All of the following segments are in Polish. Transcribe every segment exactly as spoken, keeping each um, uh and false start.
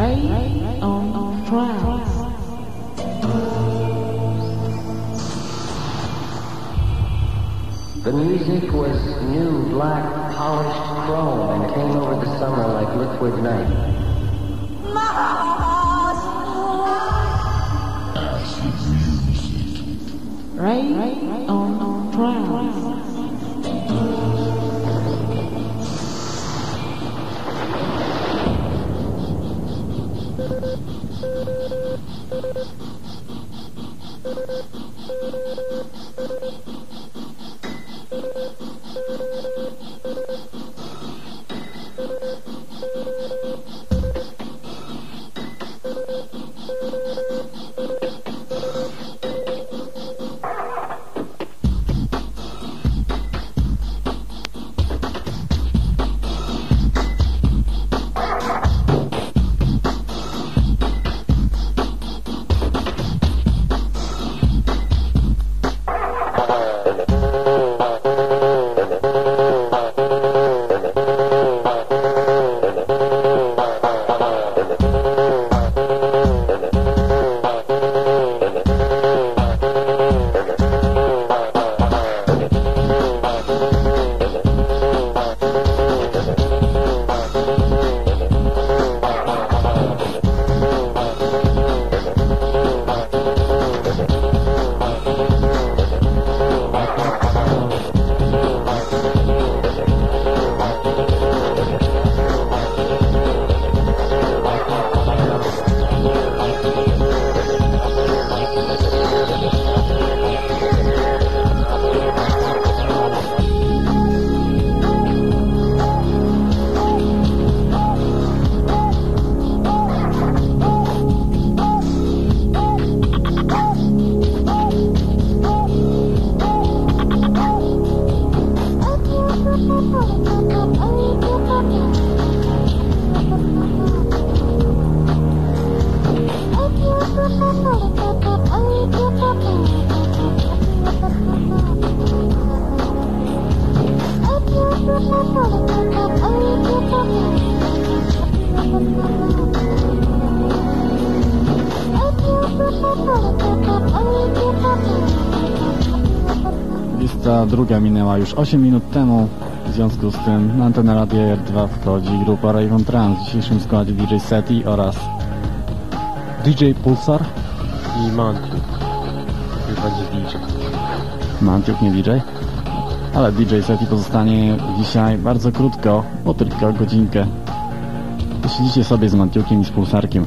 right on trance. The music was new, black, polished chrome and came over the summer like liquid night. Right on trance. Druga minęła już osiem minut temu, w związku z tym na antenę Radia R dwa wchodzi grupa Rave on Trance w dzisiejszym składzie D J Seti oraz D J Pulsar i Mantiuk. Chyba nie D J. Mantiuk nie D J? Ale D J Seti pozostanie dzisiaj bardzo krótko, bo tylko godzinkę. Posiedzicie sobie z Mantiukiem i z Pulsarkiem.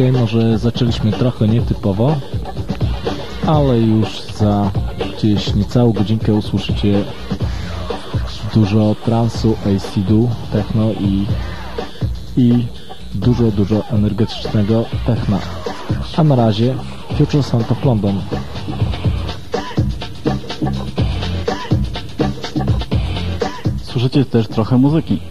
Dzisiaj może zaczęliśmy trochę nietypowo, ale już za gdzieś niecałą godzinkę usłyszycie dużo transu, A C D U, techno i, i dużo, dużo energetycznego techna. A na razie Future Sound of London. Słyszycie też trochę muzyki.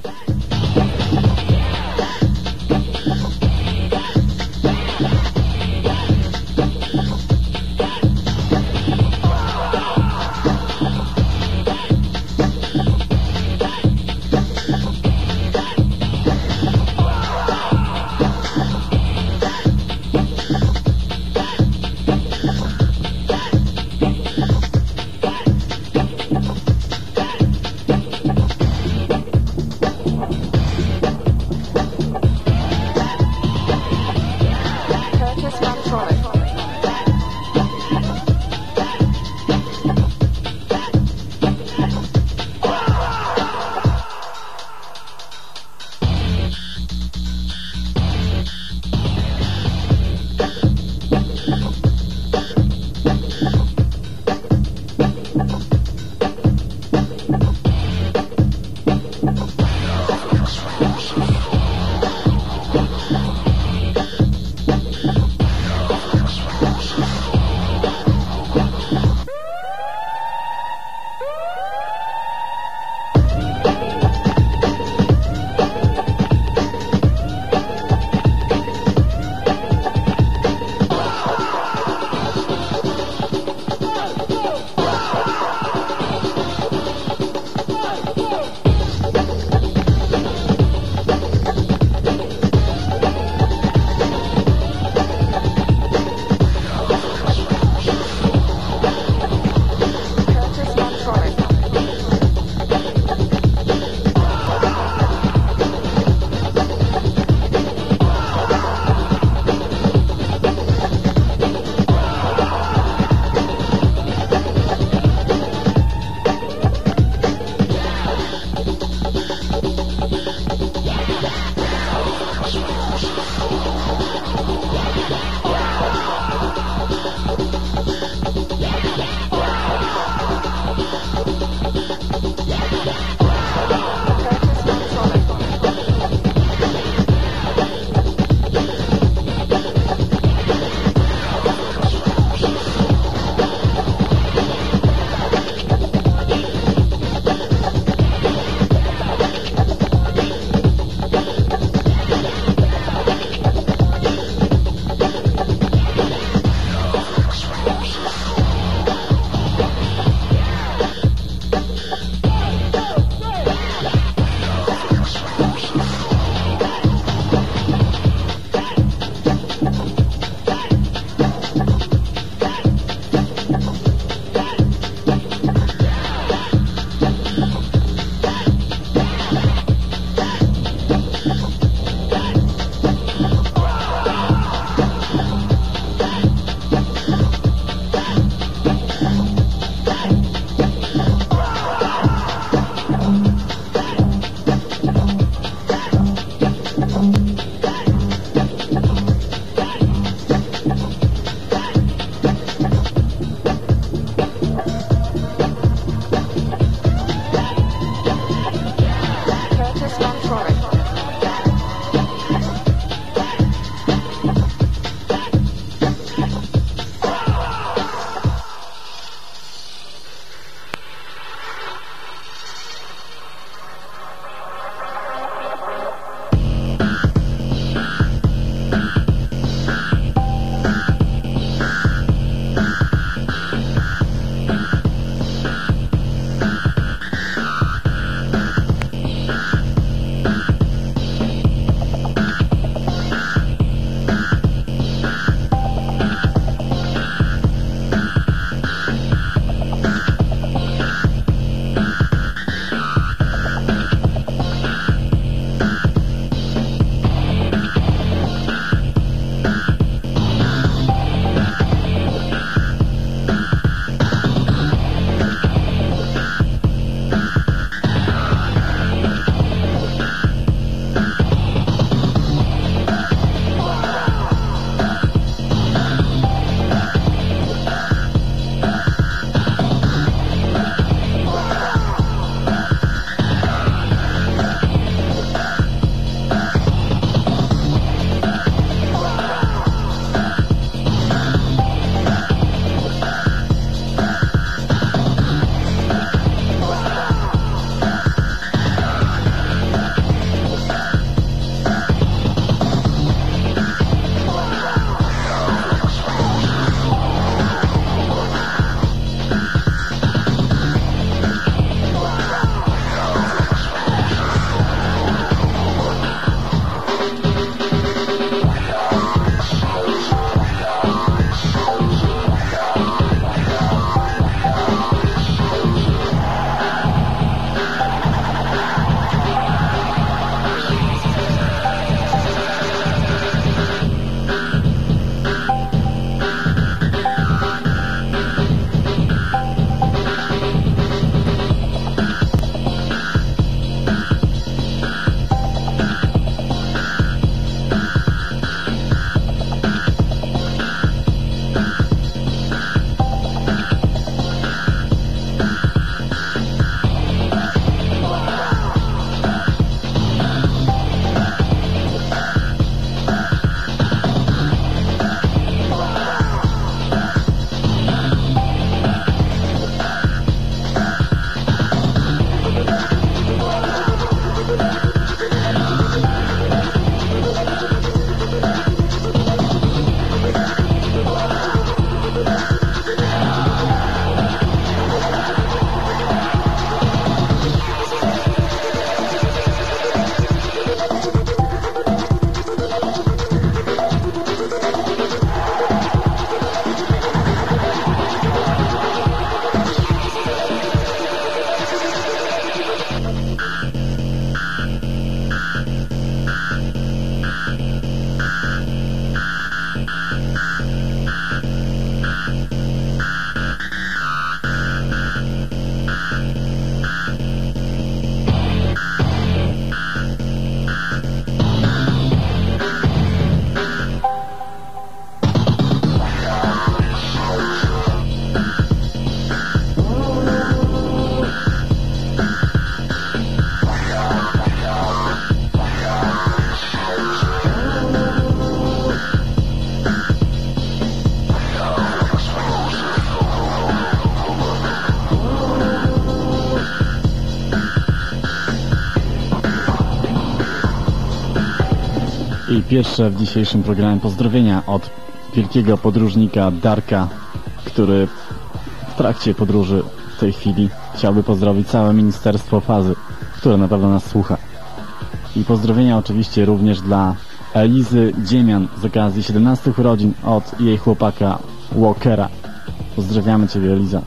I pierwsze w dzisiejszym programie pozdrowienia od wielkiego podróżnika Darka, który w trakcie podróży w tej chwili chciałby pozdrowić całe Ministerstwo Fazy, które na pewno nas słucha. I pozdrowienia oczywiście również dla Elizy Dziemian z okazji siedemnastych urodzin od jej chłopaka Walkera. Pozdrawiamy Ciebie, Eliza.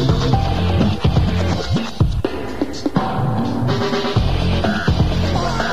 Bye.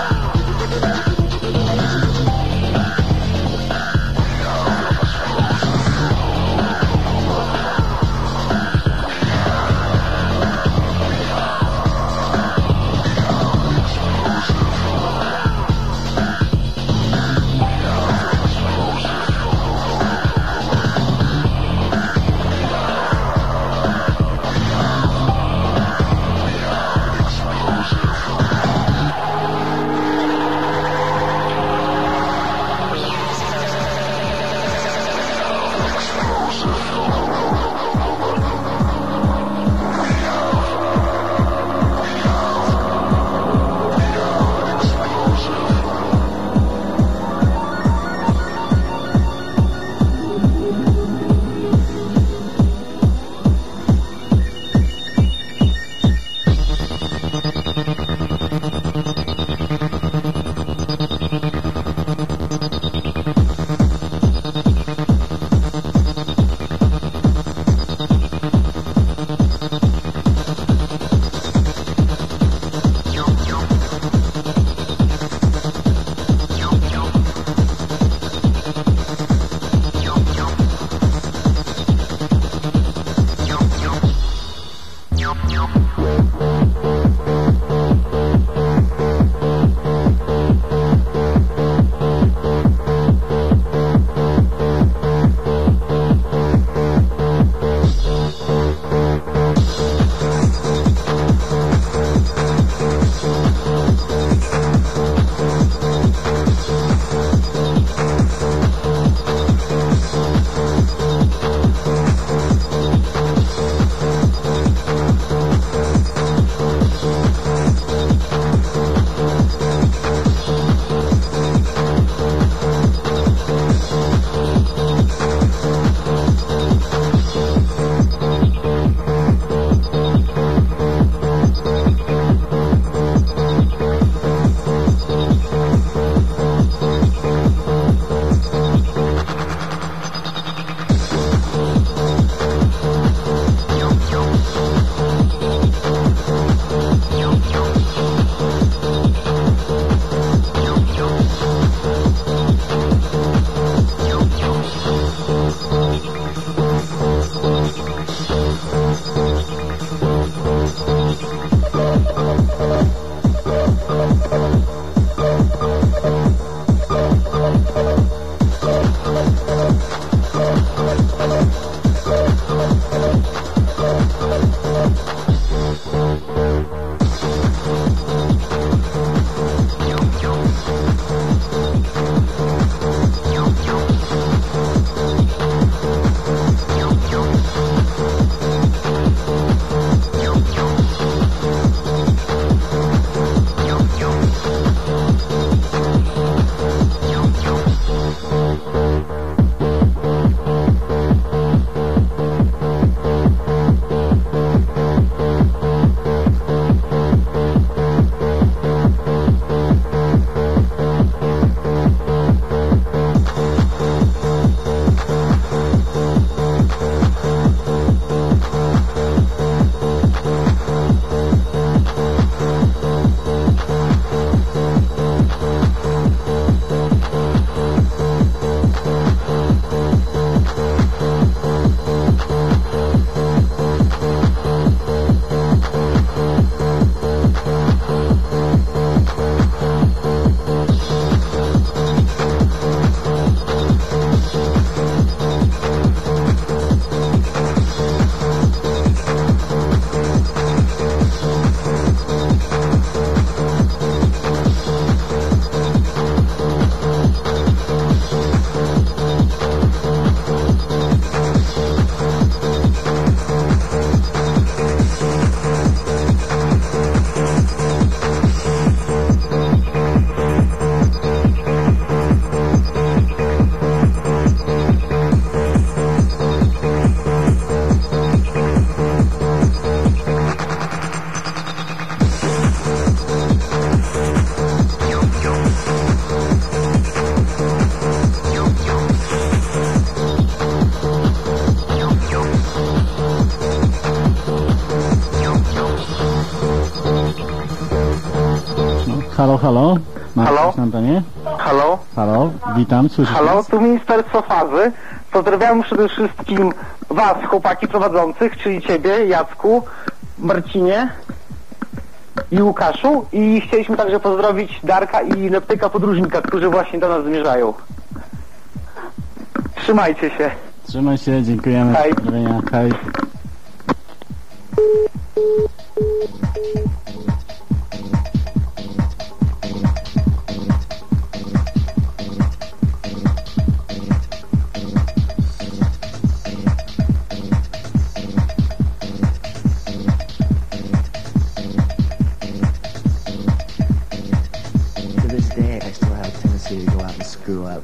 Halo, halo? Masz Halo? coś na antenie? Halo? Halo, witam, słyszysz Halo, nas? tu Ministerstwo Fazy. Pozdrawiam przede wszystkim was, chłopaki prowadzących, czyli ciebie, Jacku, Marcinie i Łukaszu. I chcieliśmy także pozdrowić Darka i Neptyka Podróżnika, którzy właśnie do nas zmierzają. Trzymajcie się. Trzymaj się, dziękujemy. Hej. Pozdrowienia, hej. To this day, I still have a tendency to go out and screw up.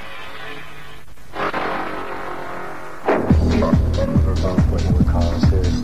And we're both what you would call serious